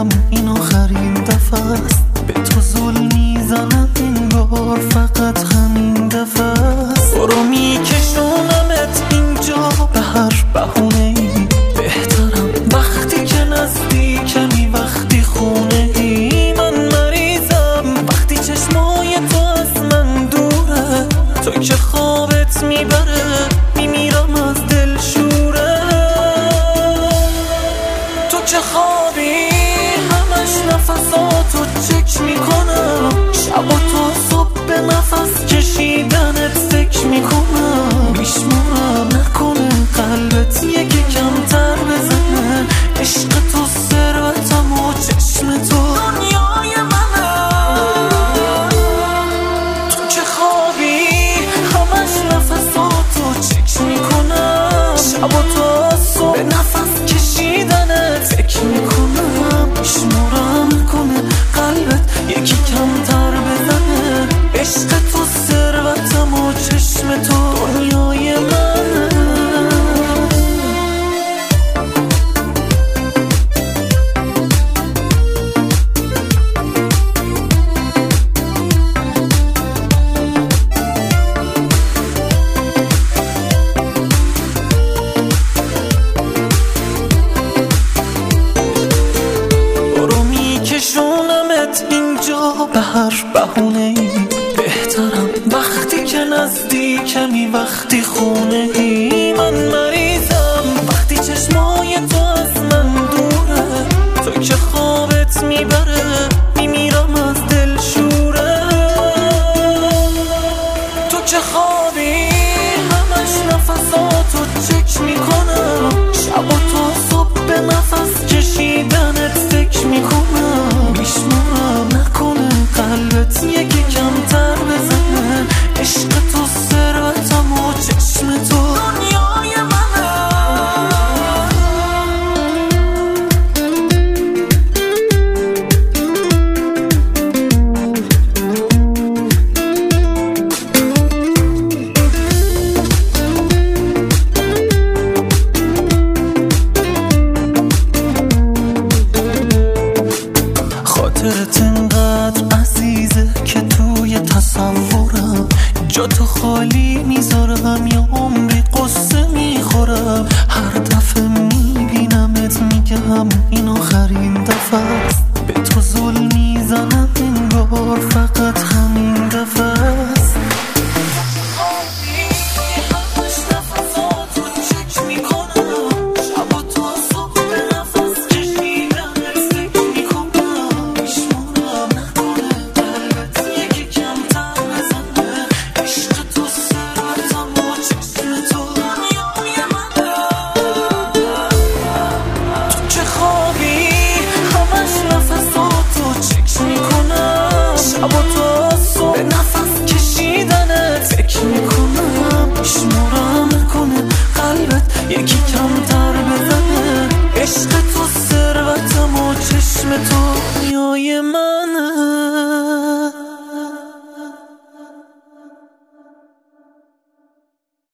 میگم این آخرین دفعه است، به تو ظلم میزنم انگار فقط همین دفعه است. برو میکشونمت اینجا به هر بهونه‌ای، بهترم وقتی که نزدیکمی وقتی خونه‌ای. من مریضم وقتی چشمای تو از من دوره، تو که خوابت میبره میمیرم از دلشوره. تو که خوابی همش نفساتو چک میکنم، شب و تا صبح به نفس کشیدنت فکر میکنم. میشمورم نکنه قلبت یکی کمتر بزنه، عشق تو ثروتم و چشم تو دنیای منه. تو که خوابی همش نفساتو چک میکنم، شب و تا صبح به نفس کشیدنت فکر میکنم. میشمورم نکنه قلبت یکی کمتر بزنه، عشق تو ثروتم و چشم تو دنیای منه. اینجا به هر بهونه‌ای، بهترم وقتی که نزدیکمی وقتی خونه‌ای. من مریضم وقتی چشمای تو از من دوره، تو که خوابت میبره میمیرم از دلشوره. تو که خوابی همش نفساتو چک میکنم، شب و تا صبح به نفس کشیدنت فکر میکنم. میشمورم نکنه قلبت یکی کمتر بزنه، عشق تو ثروتم و چشم تو دنیای منه. خاطرت انقدر عزیزه که توی تصورم، جا تو خالی میذارم یا عمری قصه میخورم. هر دفعه میبینمت میگم این آخرین دفعه است، به تو ظلم میزنم انگار فقط همین دفعه است. به نفس کشیدنت فکر میکنم. میشمورم نکنه قلبت یکی کمتر بزنه، عشق تو ثروتم و چشم تو دنیای من.